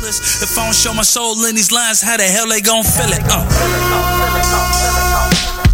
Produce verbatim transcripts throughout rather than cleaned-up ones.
realest. If I don't show my soul in these lines, how the hell they gon' feel it? Uh.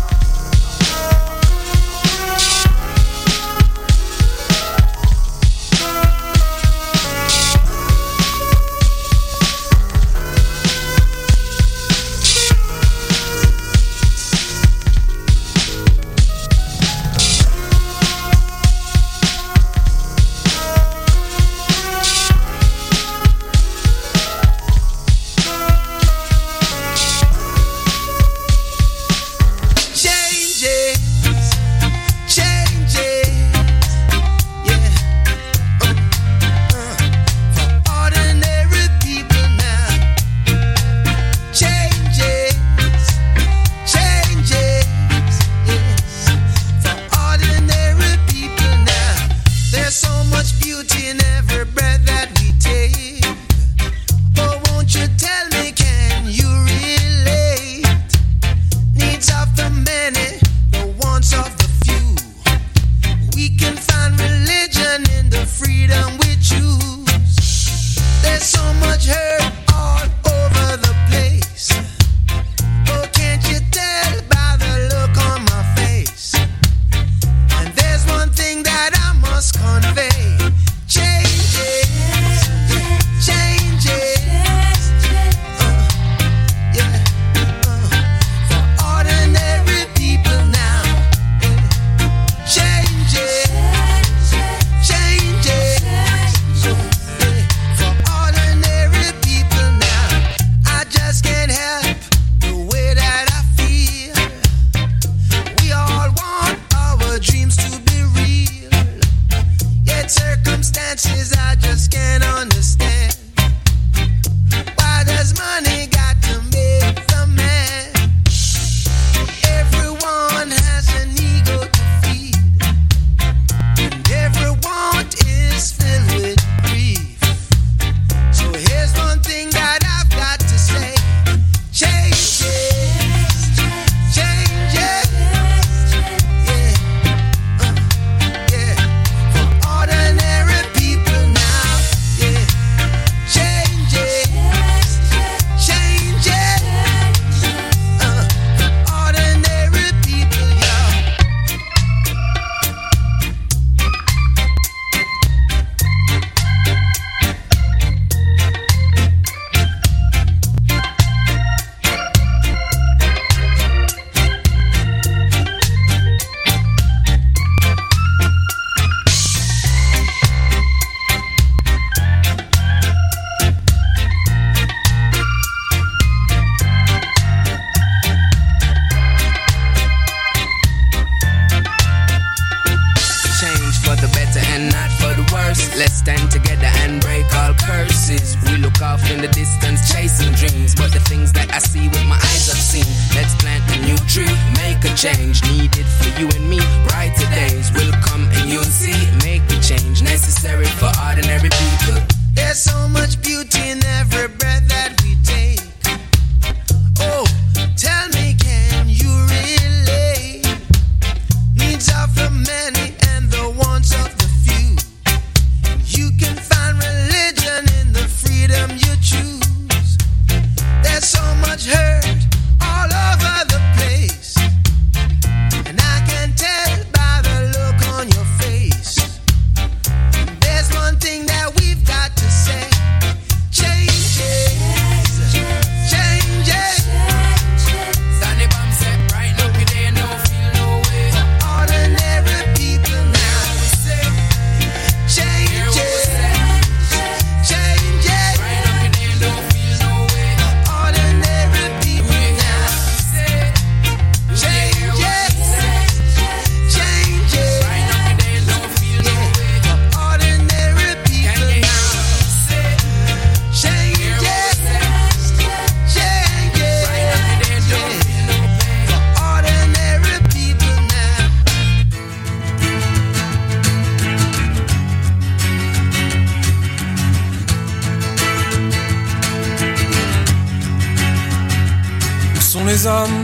les hommes?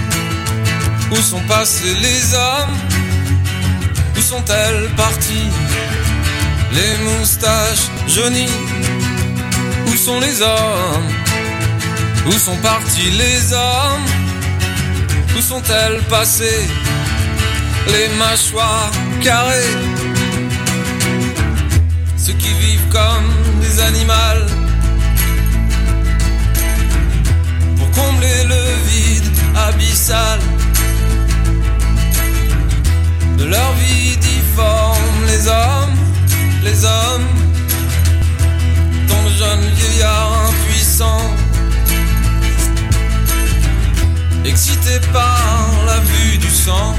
Où sont passés les hommes? Où sont-elles parties? Les moustaches jaunies, où sont les hommes? Où sont partis les hommes? Où sont-elles passées les mâchoires carrées? Ceux qui vivent comme des animaux pour combler le vide abyssal de leur vie difforme. Les hommes, les hommes, tant de jeunes vieillards impuissants, excités par la vue du sang.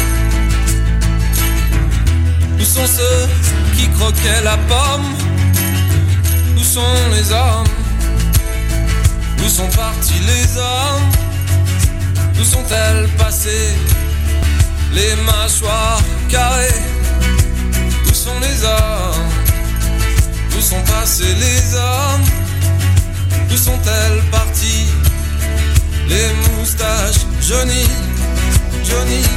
Où sont ceux qui croquaient la pomme? Où sont les hommes? Où sont partis les hommes? Où sont-elles passées les mâchoires carrées? Où sont les hommes? Où sont passés les hommes? Où sont-elles parties les moustaches jaunies, jaunies?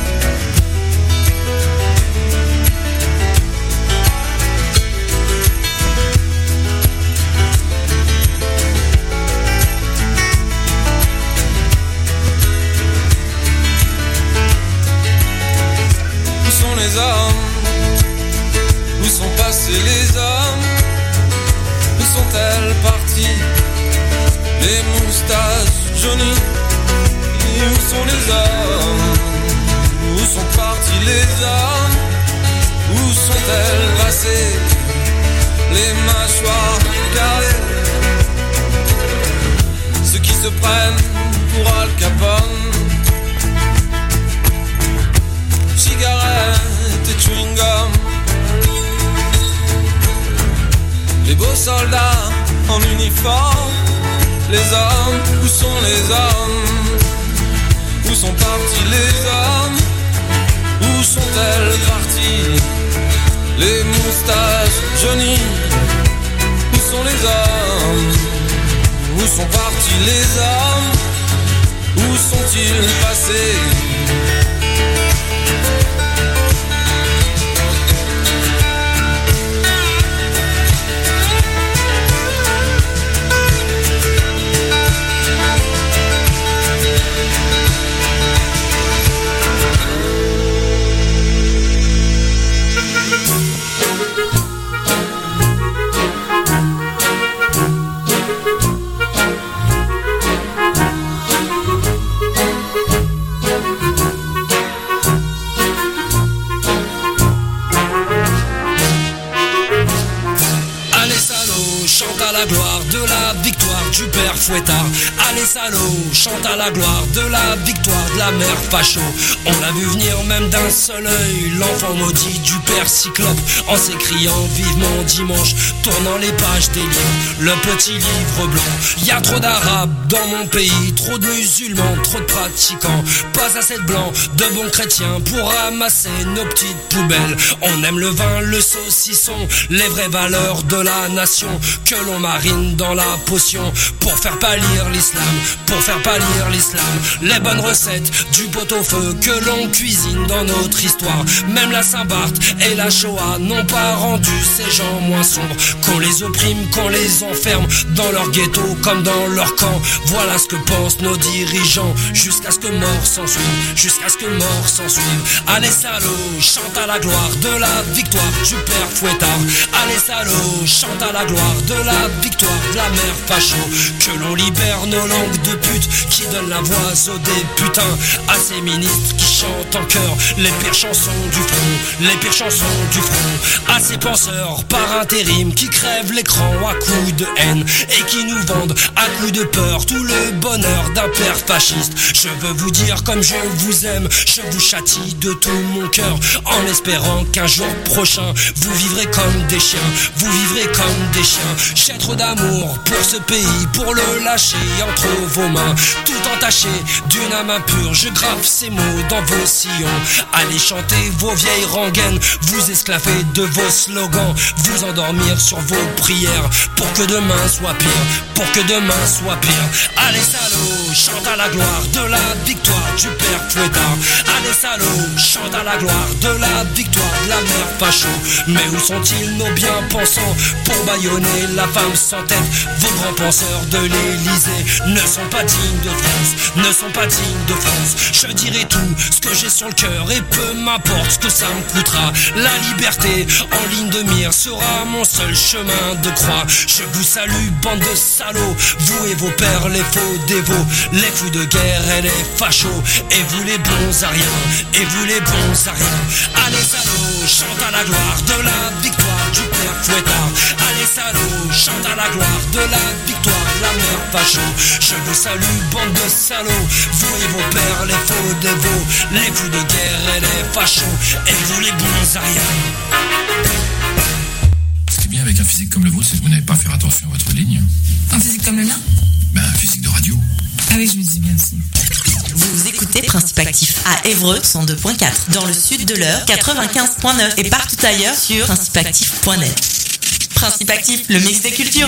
Où sont les hommes? Où sont passés les hommes? Où sont-elles parties les moustaches jaunies? Et où sont les hommes? Où sont partis les hommes? Où sont-elles passées les mâchoires carrées? Ceux qui se prennent pour Al Capone, cigarettes et chewing-gum, les beaux soldats en uniforme. Les hommes, où sont les hommes? Où sont partis les hommes? Où sont-elles parties les moustaches jaunies? Où sont les hommes? Où sont partis les hommes? Où sont-ils passés? La gloire de la victoire du père Fouettard. Allez salauds, chante à la gloire de la victoire de la mère facho. On l'a vu venir même d'un seul œil, l'enfant maudit du père Cyclope, en s'écriant vivement dimanche, tournant les pages des livres, le petit livre blanc. Y a trop d'arabes dans mon pays, trop de musulmans, trop de pratiquants, pas assez de blancs, de bons chrétiens pour ramasser nos petites poubelles. On aime le vin, le saucisson, les vraies valeurs de la nation que l'on marine dans la potion pour faire pâlir l'islam, pour faire pâlir l'islam. Les bonnes recettes du pot-au-feu que l'on cuisine dans notre histoire. Même la Saint-Barth et la Shoah n'ont pas rendu ces gens moins sombres. Qu'on les opprime, qu'on les enferme dans leur ghetto comme dans leur camp. Voilà ce que pensent nos dirigeants, jusqu'à ce que mort s'en suive, jusqu'à ce que mort s'en suive. Allez salauds, chante à la gloire de la victoire du père Fouettard. Allez salauds, chante à la gloire de la victoire de la mère facho. Que l'on libère nos langues de pute qui donnent la voix aux députins, à ces ministres qui chantent en chœur les pires chansons du front, les pires chansons du front, à ces penseurs par intérim qui crèvent l'écran à coups de haine et qui nous vendent à coups de peur tout le bonheur d'un père fasciste. Je veux vous dire comme je vous aime, je vous châtie de tout mon cœur, en espérant qu'un jour prochain vous vivrez comme des chiens, vous vivrez comme des chiens. J'ai trop d'amour pour ce pays, pour le lâcher entre vos mains, tout entaché d'une âme impure. Je grave ces mots dans vos sillons. Allez chanter vos vieilles rengaines, vous esclaver de vos slogans, vous endormir sur vos prières, pour que demain soit pire, pour que demain soit pire. Allez salauds, chante à la gloire de la victoire du père Fouettard. Allez salauds, chante à la gloire de la victoire de la mère facho. Mais où sont-ils nos bien-pensants pour bâillonner la femme sans tête, Vos grands penseurs de l'Élysée ne sont pas dignes de France, ne sont pas dignes de France. Je dirai tout ce que j'ai sur le cœur et peu m'importe ce que ça me coûtera. La liberté en ligne de mire sera mon seul chemin de croix. Je vous salue, bande de salauds, vous et vos pères, les faux dévots, les fous de guerre et les fachos, et vous les bons à rien, et vous les bons à rien. Allez salauds, chante à la gloire de la victoire du père Fouettard. Allez salauds, chante à la gloire de la victoire de la mère facho. Je vous salue, bande de salauds, vous et vos pères, les faux dévots, les fous de guerre et les fachos, et vous les bons à rien. Ce qui est bien avec un physique comme le vôtre, c'est que vous n'avez pas à faire attention à votre ligne. Un physique comme le mien ? Ben, un physique de radio. Ah oui, je me dis bien aussi. Vous écoutez Principe Actif à Évreux cent deux virgule quatre, dans le sud de l'Eure quatre-vingt-quinze virgule neuf et partout ailleurs sur principe actif point net. Principe Actif, le mix des cultures.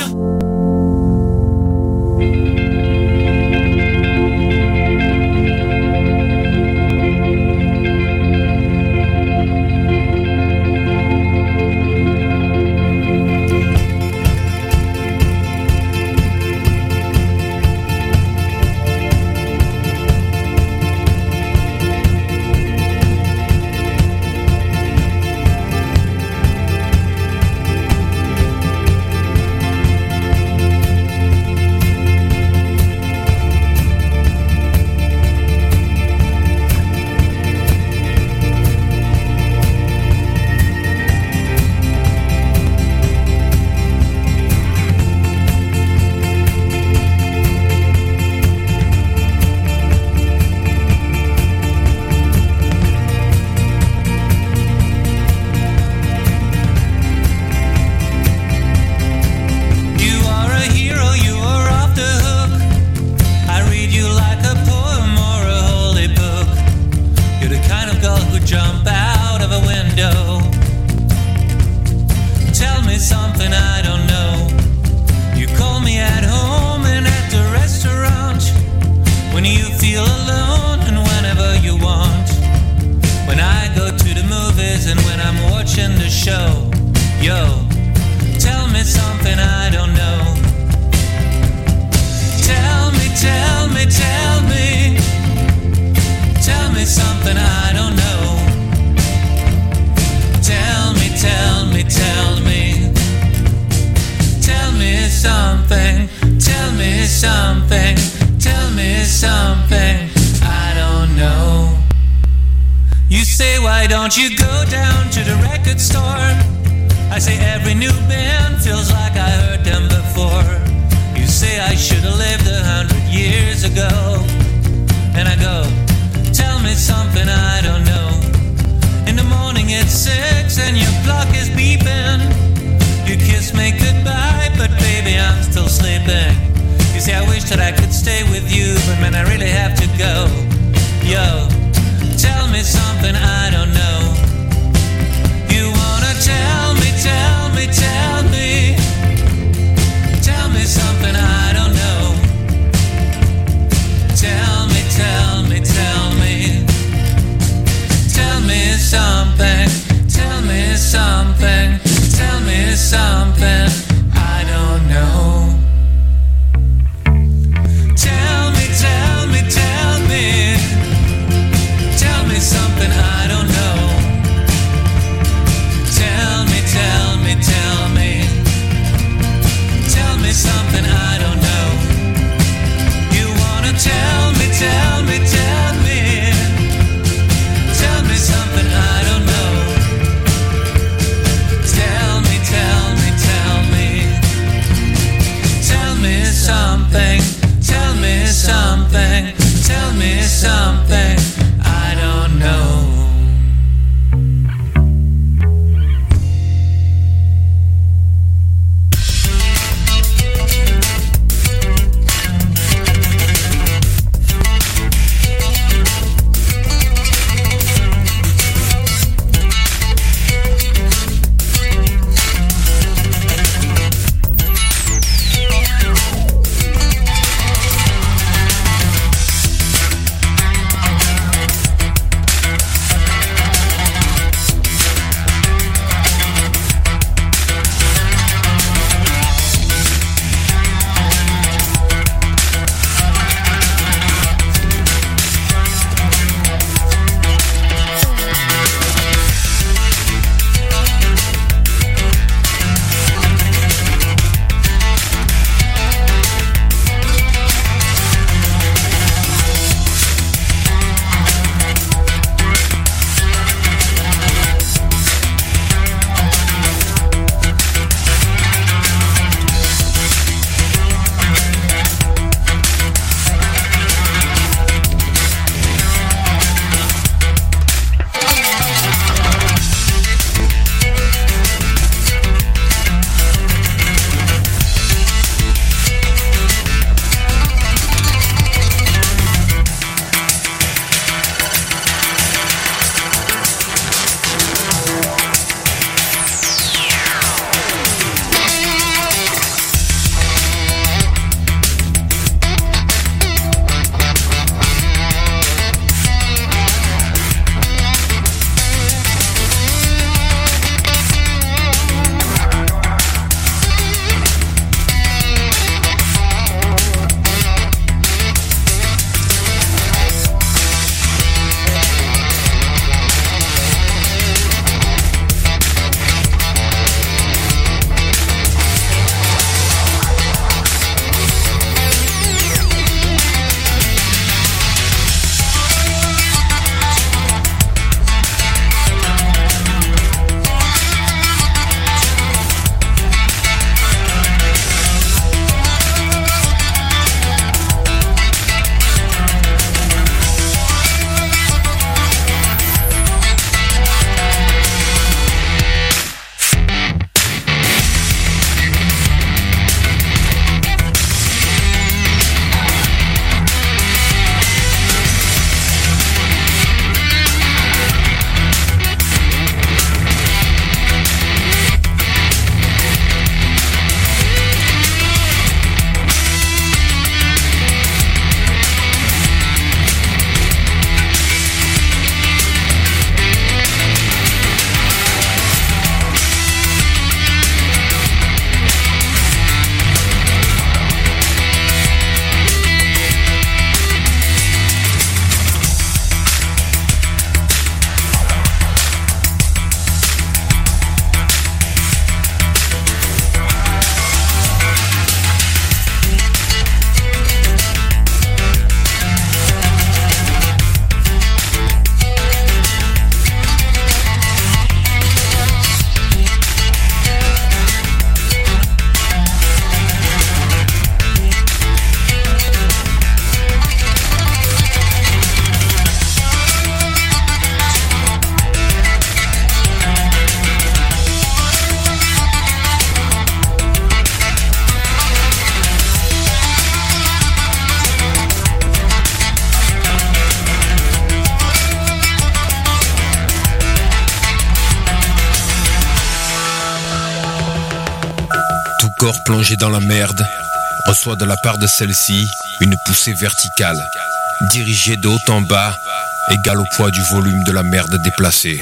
corps plongé dans la merde reçoit de la part de celle-ci une poussée verticale, dirigée de haut en bas, égale au poids du volume de la merde déplacée.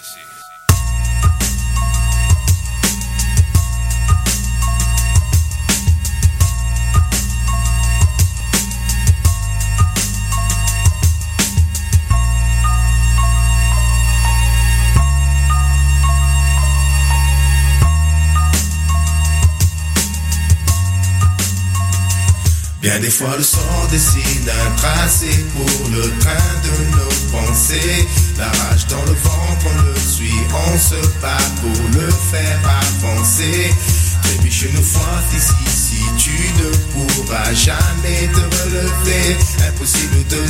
Bien des fois le sort dessine un tracé pour le train de nos pensées. La rage dans le ventre, on le suit, on se bat pour le faire avancer. Trébuche une fois ici, si tu ne pourras jamais te relever. Impossible de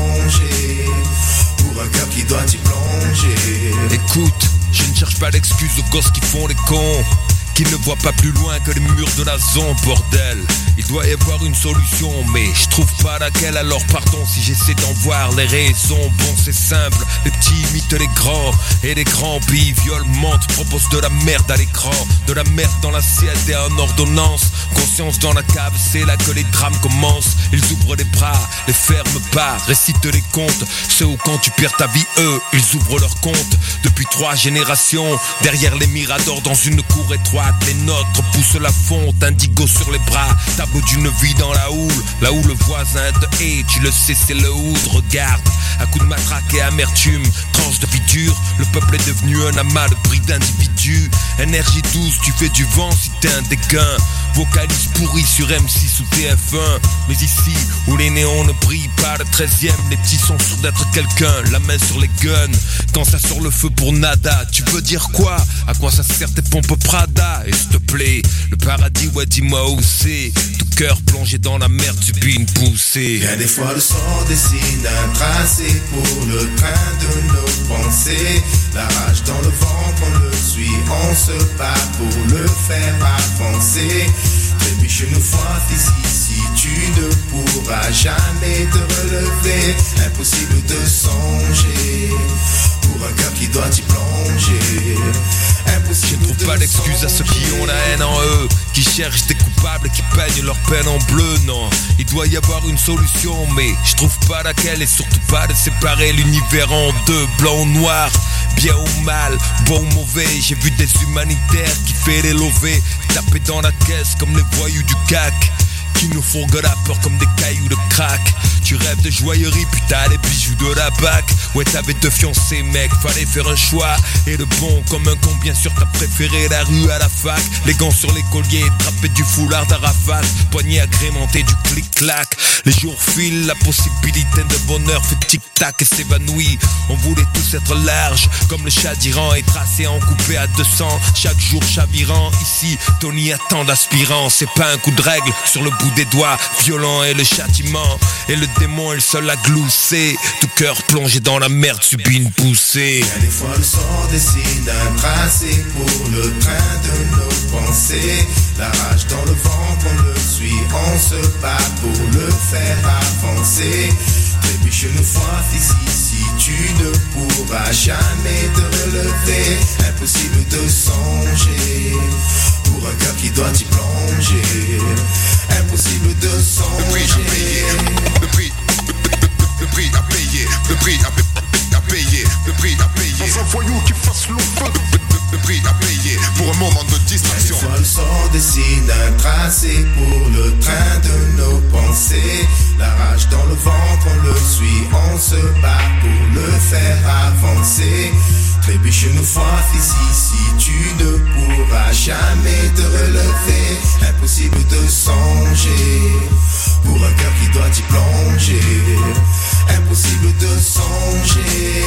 songer pour un cœur qui doit y plonger. Écoute, je ne cherche pas d'excuses aux gosses qui font les cons, qui ne voient pas plus loin que les murs de la zone, bordel. Il doit y avoir une solution, mais je trouve pas laquelle. Alors pardon si j'essaie d'en voir les raisons. Bon, c'est simple, les petits imitent les grands, et les grands billes violemment proposent de la merde à l'écran, de la merde dans l'assiette et en ordonnance. Conscience dans la cave, c'est là que les drames commencent. Ils ouvrent les bras, les ferment pas, récitent les contes. Ceux où quand tu perds ta vie, eux, ils ouvrent leur compte. Depuis trois générations, derrière les miradors dans une cour étroite, les nôtres poussent la fonte, indigo sur les bras, tableau d'une vie dans la houle, là où le voisin te hait, tu le sais c'est le hood, regarde, à coups de matraque et amertume, tranche de vie dure, le peuple est devenu un amas de prix d'individus, énergie douce, tu fais du vent si t'es un dégain, vocalise pourri sur M six ou T F un, mais ici, où les néons ne brillent pas, le treizième, les petits sont sûrs d'être quelqu'un, la main sur les guns, quand ça sort le feu pour nada, tu veux dire quoi? À quoi ça sert tes pompes Prada? Et s'il te plaît, le paradis, ouais dis-moi où c'est. Tout cœur plongé dans la merde subit une poussée. Bien des fois le sort dessine un tracé pour le train de nos pensées. La rage dans le ventre, on le suit, on se bat pour le faire avancer. Trébuche une fois ici, si tu ne pourras jamais te relever. Impossible de songer pour un cœur qui doit y plonger. Je ne trouve pas d'excuses à ceux qui ont la haine en eux, qui cherchent des coupables qui peignent leur peine en bleu. Non, il doit y avoir une solution, mais je trouve pas laquelle, et surtout pas de séparer l'univers en deux, blanc ou noir, bien ou mal, bon ou mauvais. J'ai vu des humanitaires qui fait les lovés, taper dans la caisse comme les voyous du C A C, qui nous fourguent la peur comme des cailloux de crack. Tu rêves de joaillerie, putain les bijoux de la bac. Ouais t'avais deux fiancés mec, fallait faire un choix. Et le bon comme un con, bien sûr t'as préféré la rue à la fac. Les gants sur les colliers, drapés du foulard d'Arafat, poignée agrémentée du clic-clac. Les jours filent, la possibilité de bonheur fait tic-tac et s'évanouit. On voulait tous être large, comme le chat d'Iran, et tracé en coupé à deux cents, chaque jour chavirant. Ici, Tony attend d'aspirant, c'est pas un coup de règle sur le bout des doigts, violent est le châtiment, et le démon est le seul à glousser. Tout cœur plongé dans la merde subit une poussée. Bien des fois le sort dessine un tracé pour le train de nos pensées. La rage dans le ventre, on le suit, on se bat pour le faire avancer. Trébuche une fois ici, si tu ne pourras jamais te relever. Impossible de songer pour un cœur qui doit y plonger. Impossible de songer. Le prix à payer, le prix, le prix à payer, le prix à payer, le prix à payer. Dans un voyou qui fasse le feu. Le prix à payer pour un moment de distraction. Des fois le sort dessine un tracé pour le train de nos pensées. La rage dans le ventre, on le suit, on se bat pour le faire avancer. Trébuche une fois ici, si tu ne pourras jamais te relever. Impossible de songer pour un cœur qui doit y plonger. Impossible de songer.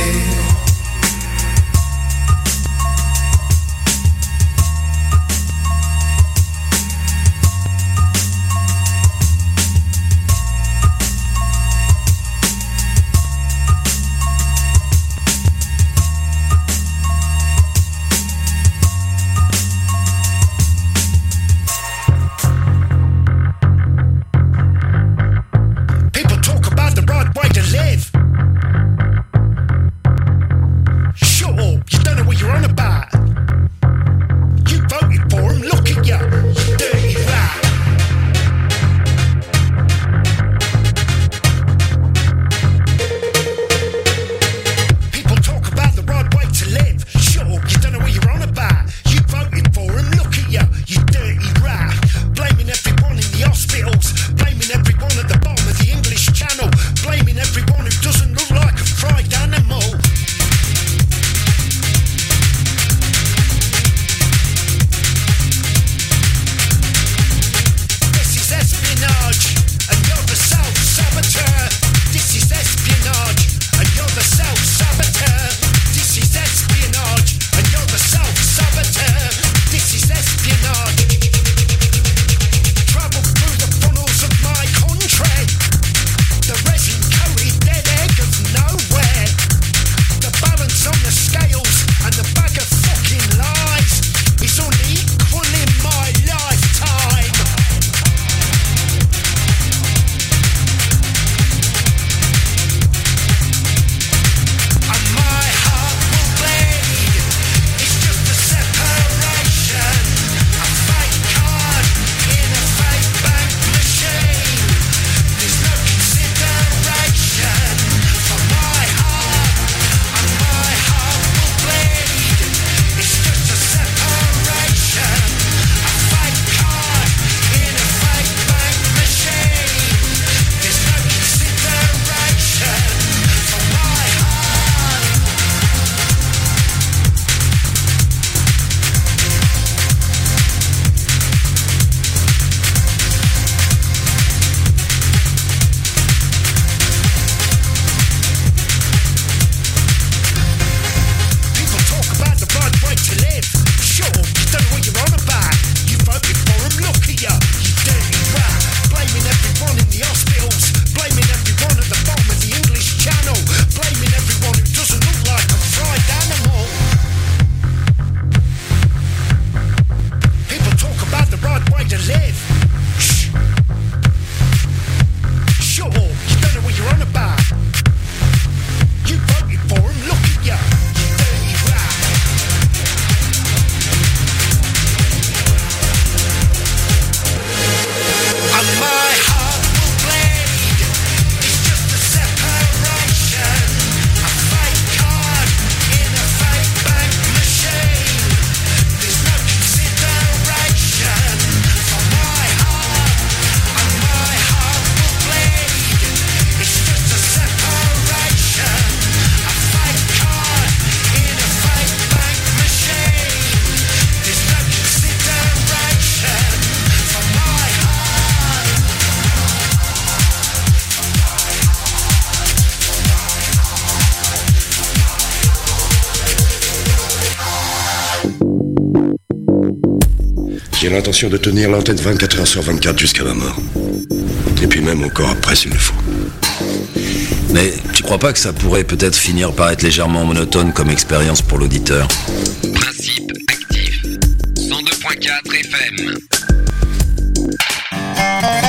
J'ai l'intention de tenir l'antenne vingt-quatre heures sur vingt-quatre jusqu'à ma mort. Et puis même encore après s'il le faut. Mais tu crois pas que ça pourrait peut-être finir par être légèrement monotone comme expérience pour l'auditeur? Principe actif. cent deux point quatre F M.